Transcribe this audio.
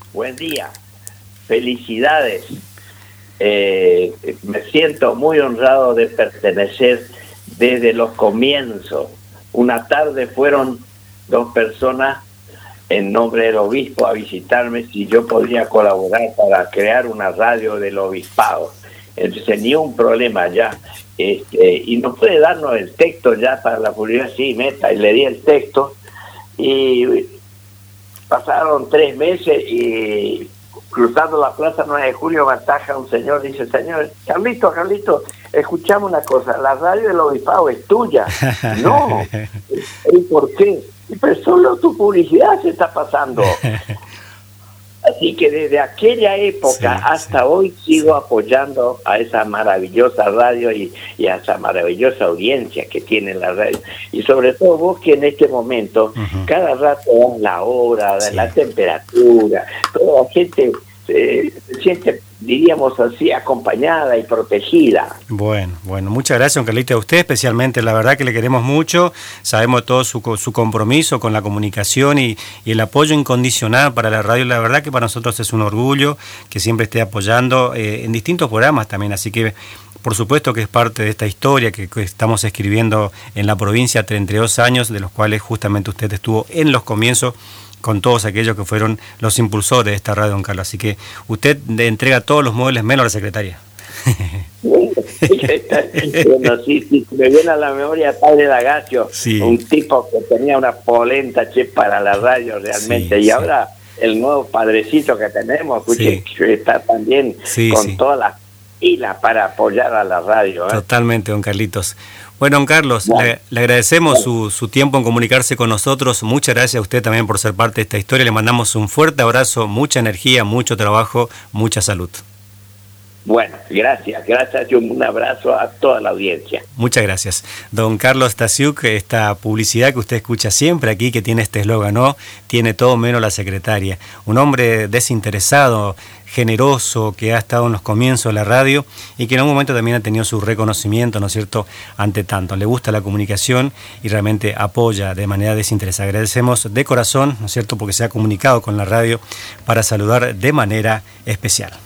Buen día. Felicidades. Me siento muy honrado de pertenecer desde los comienzos. Una tarde fueron 2 personas en nombre del obispo a visitarme si yo podía colaborar para crear una radio del obispado. Entonces ni un problema ya. Y nos puede darnos el texto ya para la publicidad. Sí, meta, y le di el texto. Y pasaron 3 meses y cruzando la plaza 9 de julio me ataja un señor, dice: señor, Carlito, escuchame una cosa, la radio del obispado es tuya. No. ¿Y por qué? Pero solo tu publicidad se está pasando. Así que desde aquella época hasta hoy sigo apoyando a esa maravillosa radio y a esa maravillosa audiencia que tiene la radio. Y sobre todo vos, que en este momento, cada rato das la hora, la temperatura, toda la gente se siente, diríamos así, acompañada y protegida. Bueno, muchas gracias, don Carlito, a usted especialmente. La verdad que le queremos mucho, sabemos todo su compromiso con la comunicación y el apoyo incondicional para la radio. La verdad que para nosotros es un orgullo que siempre esté apoyando en distintos programas también, así que por supuesto que es parte de esta historia que estamos escribiendo en la provincia, 32 años, de los cuales justamente usted estuvo en los comienzos con todos aquellos que fueron los impulsores de esta radio, don Carlos. Así que usted le entrega todos los muebles menos a la secretaria. Bueno, sí, me viene a la memoria Padre Lagacio, un tipo que tenía una polenta para la radio realmente, y ahora el nuevo padrecito que tenemos, que está también con todas las pilas para apoyar a la radio. Totalmente, don Carlitos. Bueno, don Carlos, le agradecemos su tiempo en comunicarse con nosotros. Muchas gracias a usted también por ser parte de esta historia. Le mandamos un fuerte abrazo, mucha energía, mucho trabajo, mucha salud. Bueno, gracias y un abrazo a toda la audiencia. Muchas gracias. Don Carlos Stasiuk, esta publicidad que usted escucha siempre aquí, que tiene este eslogan, ¿no? Tiene todo menos la secretaria. Un hombre desinteresado, generoso, que ha estado en los comienzos de la radio y que en algún momento también ha tenido su reconocimiento, ¿no es cierto?, ante tanto. Le gusta la comunicación y realmente apoya de manera desinteresada. Agradecemos de corazón, ¿no es cierto?, porque se ha comunicado con la radio para saludar de manera especial.